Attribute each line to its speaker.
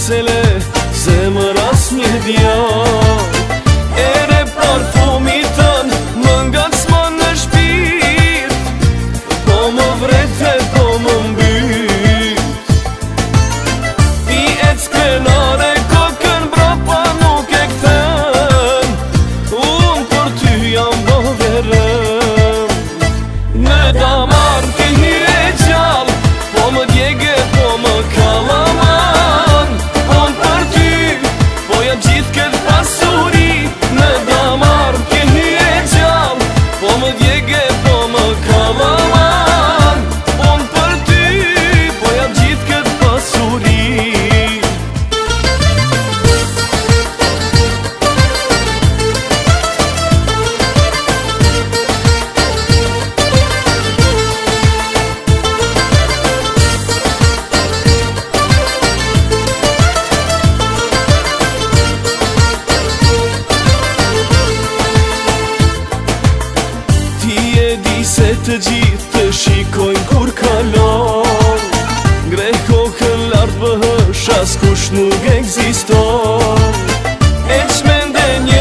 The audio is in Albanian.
Speaker 1: vesele zemër as një djall. Ere parfumi tën më ngacmon në shpirt, po më vrete, po më mbyt. Ti ec krenare kokën brapa nuk e kthen, unë për ty jam bo verëm. Në damar ti hire gjall, po më djege, po më kalaman. Unë për ty, po jam gjithë këtë pasuri. Në damar ti hire gjall, po më djege, po më kalaman. Unë për ty, po jam gjithë këtë pasuri. Se të gjithë të shikojnë kur kalon, ngreh kokën lartë bëhësh, as kush nuk ekziston. E qmende një